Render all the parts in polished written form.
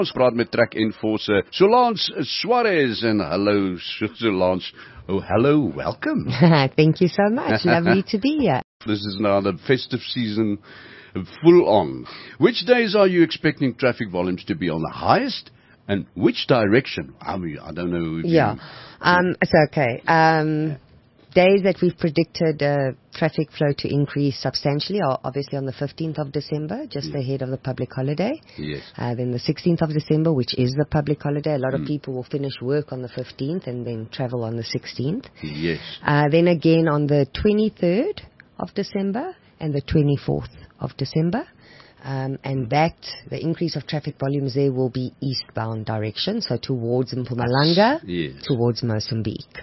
Ons praat met track enforcer Solange Suarez en hello Solange. Oh, hello, welcome. Thank you so much. Lovely to be here. This is now the festive season full on. Which days are you expecting traffic volumes to be on the highest? And which direction? I mean, I don't know. It's okay. Days that we've predicted traffic flow to increase substantially are obviously on the 15th of December, just ahead of the public holiday. Yes. Then the 16th of December, which is the public holiday. A lot of people will finish work on the 15th and then travel on the 16th. Yes. Then again on the 23rd of December and the 24th of December. And that, the increase of traffic volumes there will be eastbound direction, so towards Mpumalanga, yes, towards Mozambique.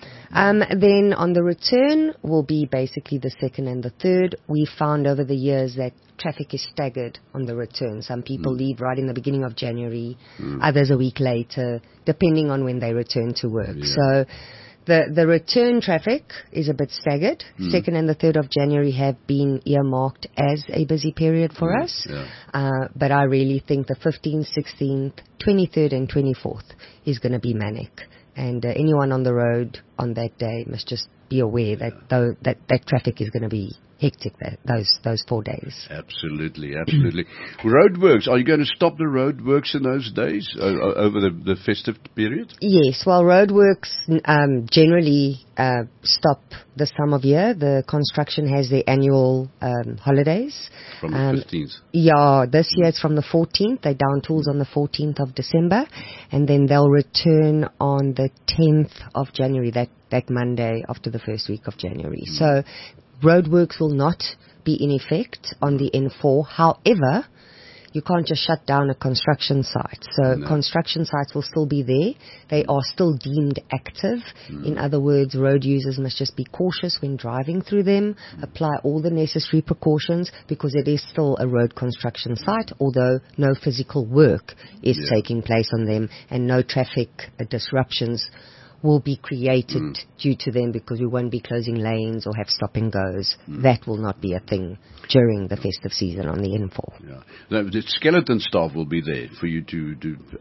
Then on the return will be basically the 2nd and the 3rd. We found over the years that traffic is staggered on the return. Some people leave right in the beginning of January, others a week later, depending on when they return to work. Yeah. So the return traffic is a bit staggered. 2nd and the 3rd of January have been earmarked as a busy period for us. Yeah. But I really think the 15th, 16th, 23rd and 24th is going to be manic. And anyone on the road on that day must just be aware that that traffic is going to be hectic those 4 days. Absolutely. Roadworks, are you going to stop the roadworks in those days over the festive period? Yes, well, roadworks generally stop this time of year. The construction has their annual holidays. From the 15th? Yeah, this year it's from the 14th. They down tools on the 14th of December, and then they'll return on the 10th of January, that Monday after the first week of January. So roadworks will not be in effect on the N4. However, you can't just shut down a construction site. So construction sites will still be there. They are still deemed active. In other words, road users must just be cautious when driving through them, apply all the necessary precautions, because it is still a road construction site, although no physical work is taking place on them and no traffic disruptions will be created due to them, because we won't be closing lanes or have stop and goes. That will not be a thing during the festive season on the N4. Yeah. The skeleton staff will be there for you to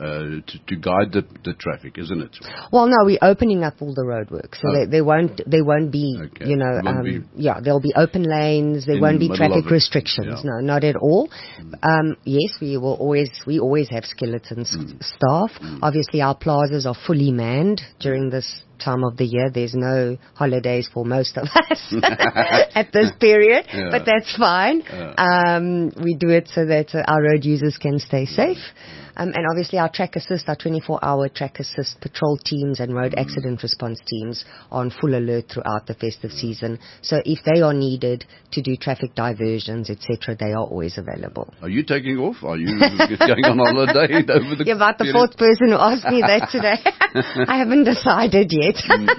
guide the traffic, isn't it? Well, no, we're opening up all the roadworks, so they won't be, there'll be open lanes. There won't be traffic restrictions. Yeah. No, not at all. Yes, we always have skeleton staff. Obviously, our plazas are fully manned during this time of the year. There's no holidays for most of us at this period, but that's fine. We do it so that our road users can stay safe. And obviously our track assist, our 24-hour track assist patrol teams and road accident response teams are on full alert throughout the festive season. So if they are needed to do traffic diversions, etc., they are always available. Are you taking off? Are you going on holiday over the You're about the fourth person who asked me that today. I haven't decided yet.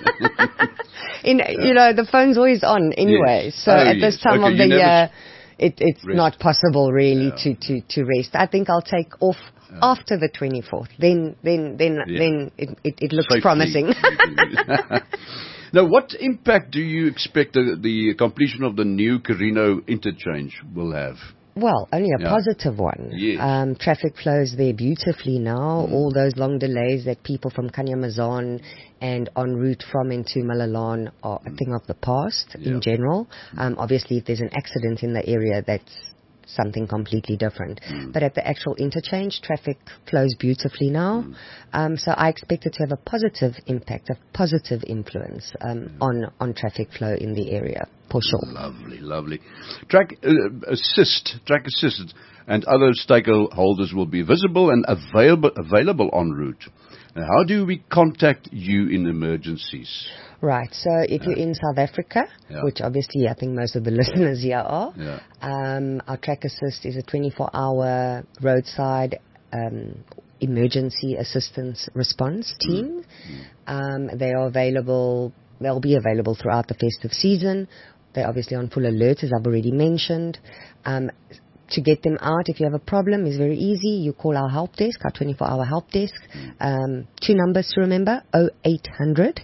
The phone's always on anyway. Yes. So at this time of the year, it's not possible really to rest. I think I'll take off after the 24th. Then it looks Safely. promising. Now, what impact do you expect the completion of the new Carino interchange will have? Well, only a positive one. Yes. Traffic flows there beautifully now. All those long delays that people from Kanyamazan and en route from into Malalan are a thing of the past in general. Obviously, if there's an accident in the area, that's something completely different. But at the actual interchange, traffic flows beautifully now. So I expect it to have a positive impact, a positive influence on traffic flow in the area, for sure. Lovely. Track assist and other stakeholders will be visible and available en route. Now, how do we contact you in emergencies? Right, so if you're in South Africa, which obviously I think most of the listeners here are, our Track Assist is a 24-hour roadside emergency assistance response team. They'll be available throughout the festive season. They're obviously on full alert, as I've already mentioned. To get them out, if you have a problem, is very easy. You call our help desk, our 24-hour help desk. 2 numbers to remember: 0800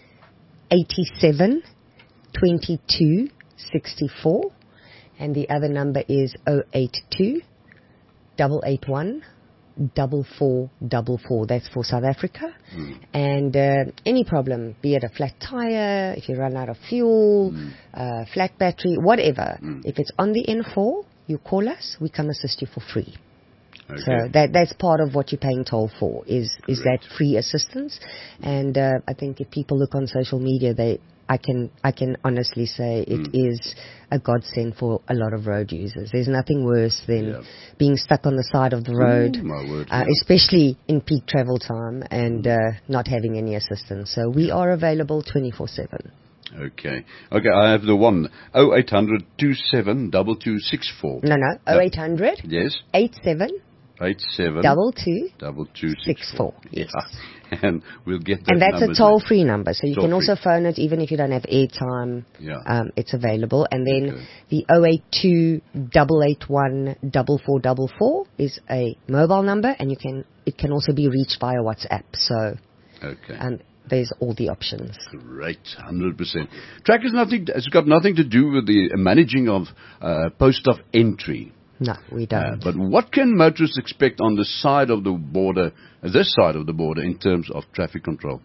87 22 64, and the other number is 082 881 4444. That's for South Africa. And any problem, be it a flat tire, if you run out of fuel, flat battery, whatever. If it's on the N4, you call us, we come assist you for free. Okay. So that's part of what you're paying toll for, is that free assistance. And I think if people look on social media, I can honestly say it is a godsend for a lot of road users. There's nothing worse than being stuck on the side of the road, my word, especially in peak travel time, and not having any assistance. So we are available 24/7. Okay, I have the one, 0800 27 2264. No, 0800 Yes. 87 87 2264. Yes. Yeah. And we'll get that. And that's a number toll-free number, so you can Toll-free. also phone it even if you don't have airtime. Yeah. It's available. And then the 082 881 4444 is a mobile number, and it can also be reached via WhatsApp. So there's all the options. Great, 100%. Track has got nothing to do with the managing of post of entry. No, we don't. But what can motorists expect on this side of the border, in terms of traffic control?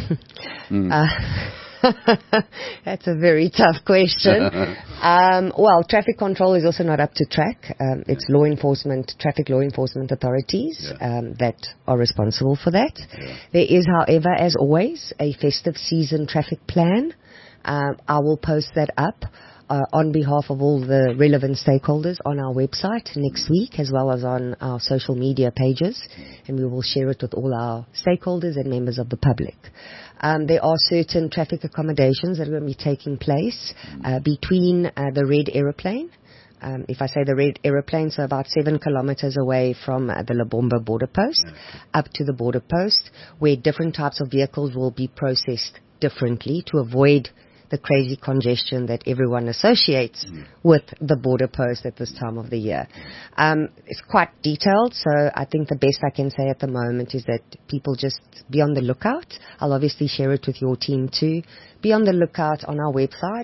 That's a very tough question. Well, traffic control is also not up to track. It's traffic law enforcement authorities that are responsible for that. There is, however, as always, a festive season traffic plan. I will post that up on behalf of all the relevant stakeholders on our website next week, as well as on our social media pages, and we will share it with all our stakeholders and members of the public. There are certain traffic accommodations that are going to be taking place between the Red Aeroplane. If I say the Red Aeroplane, so about 7 kilometers away from the Lebombo border post, up to the border post, where different types of vehicles will be processed differently to avoid the crazy congestion that everyone associates with the border post at this time of the year. It's quite detailed, so I think the best I can say at the moment is that people just be on the lookout. I'll obviously share it with your team too. Be on the lookout on our website,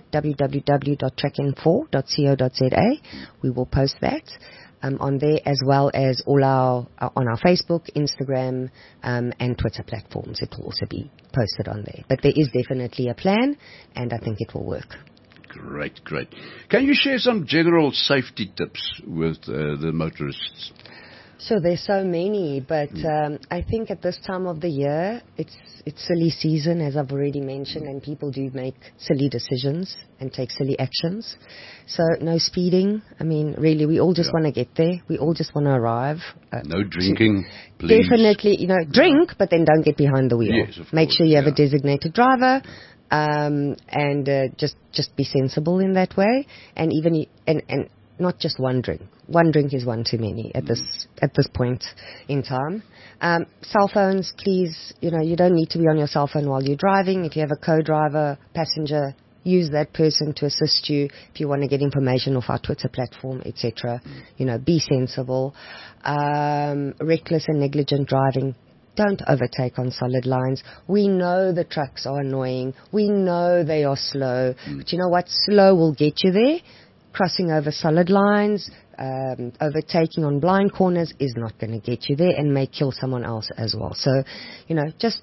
www.trackn4.co.za. We will post that on there, as well as all on our Facebook, Instagram, and Twitter platforms. It will also be posted on there. But there is definitely a plan, and I think it will work. Great. Can you share some general safety tips with the motorists? Sure, there's so many, but I think at this time of the year, it's silly season, as I've already mentioned, and people do make silly decisions and take silly actions. So no speeding. I mean, really, we all just want to get there. We all just want to arrive. No drinking, please. Definitely, drink, but then don't get behind the wheel. Yes, of Make course, sure you have a designated driver, and just be sensible in that way. And even and not just one drink. One drink is one too many at this point in time. Cell phones, please, you don't need to be on your cell phone while you're driving. If you have a co-driver, passenger, use that person to assist you. If you want to get information off our Twitter platform, etc., be sensible. Reckless and negligent driving. Don't overtake on solid lines. We know the trucks are annoying. We know they are slow. But you know what? Slow will get you there. Crossing over solid lines, overtaking on blind corners is not going to get you there and may kill someone else as well. So, just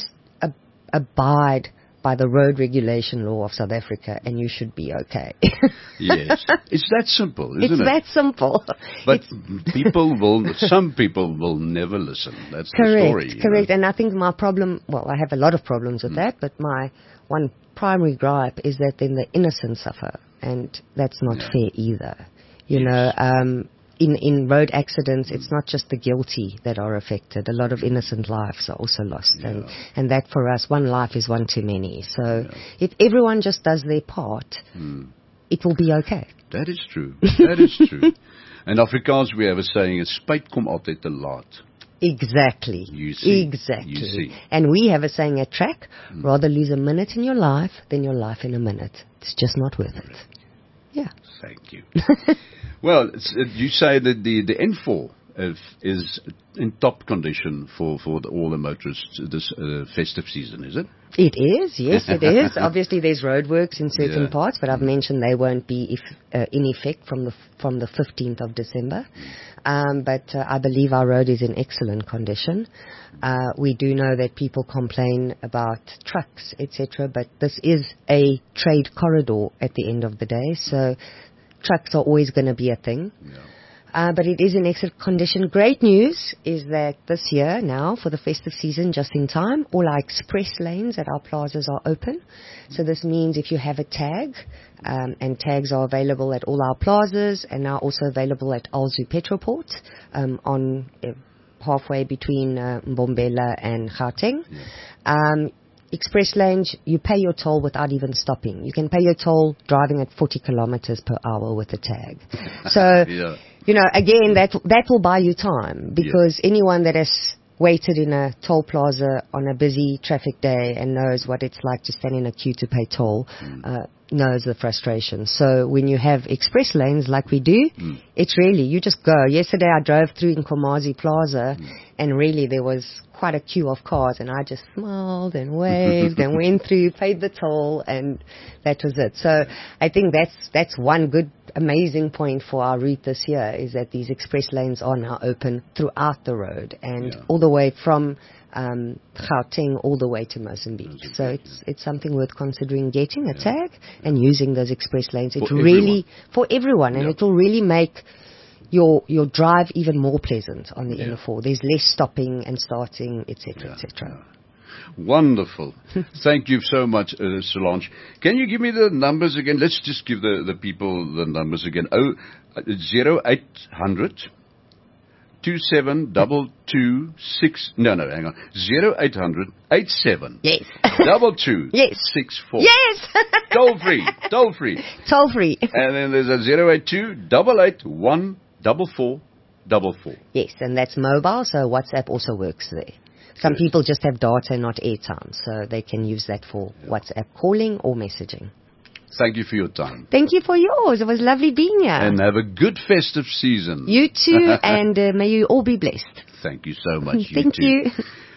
abide by the road regulation law of South Africa, and you should be okay. Yes. It's that simple, isn't it? It's that simple. But some people will never listen. That's the story. Correct. And I think my problem, I have a lot of problems with that, but my one primary gripe is that then the innocent suffer. And that's not fair either. In road accidents, it's not just the guilty that are affected. A lot of innocent lives are also lost. And that for us, one life is one too many. So if everyone just does their part, it will be okay. That is true. In Afrikaans, we have a saying, spyt kom altyd te laat. Exactly. You see. Exactly. And we have a saying at Track, rather lose a minute in your life than your life in a minute. It's just not worth it. Yeah. Thank you. Well, you say that the N4 is in top condition for all the motorists this festive season, is it? It is, yes, it is. Obviously, there's roadworks in certain parts, but I've mentioned they won't be in effect from the 15th of December. But I believe our road is in excellent condition. We do know that people complain about trucks, etc., but this is a trade corridor at the end of the day, so trucks are always going to be a thing. But it is in excellent condition. Great news is that this year now, for the festive season, just in time, all our express lanes at our plazas are open. So this means if you have a tag, and tags are available at all our plazas and now also available at Alzu Petroport, on halfway between Mbombela and Gauteng. Express lanes, you pay your toll without even stopping. You can pay your toll driving at 40 kilometers per hour with a tag. So, you know, again, that will buy you time, because anyone that has waited in a toll plaza on a busy traffic day and knows what it's like to stand in a queue to pay toll, knows the frustration. So when you have express lanes like we do, it's really, you just go. Yesterday I drove through in Nkomazi Plaza, and really there was quite a queue of cars, and I just smiled and waved and went through, paid the toll, and that was it. So I think that's one good, amazing point for our route this year, is that these express lanes are now open throughout the road, and all the way from Gauteng all the way to Mozambique. So it's something worth considering, getting a tag and using those express lanes. It's really for everyone, and it will really make your drive even more pleasant on the N4. There's less stopping and starting, etc., etc. Wonderful. Thank you so much, Solange. Can you give me the numbers again? Let's just give the people the numbers again. 0800 27226. No, hang on. 0800 87. Yes. 22. Yes. 64. Yes. Toll free. Toll free. Toll free. And then there's a 082 881 4444. Yes, and that's mobile, so WhatsApp also works there. Some people just have data, not airtime, so they can use that for WhatsApp calling or messaging. Thank you for your time. Thank you for yours. It was lovely being here. And have a good festive season. You too, and may you all be blessed. Thank you so much. Thank you.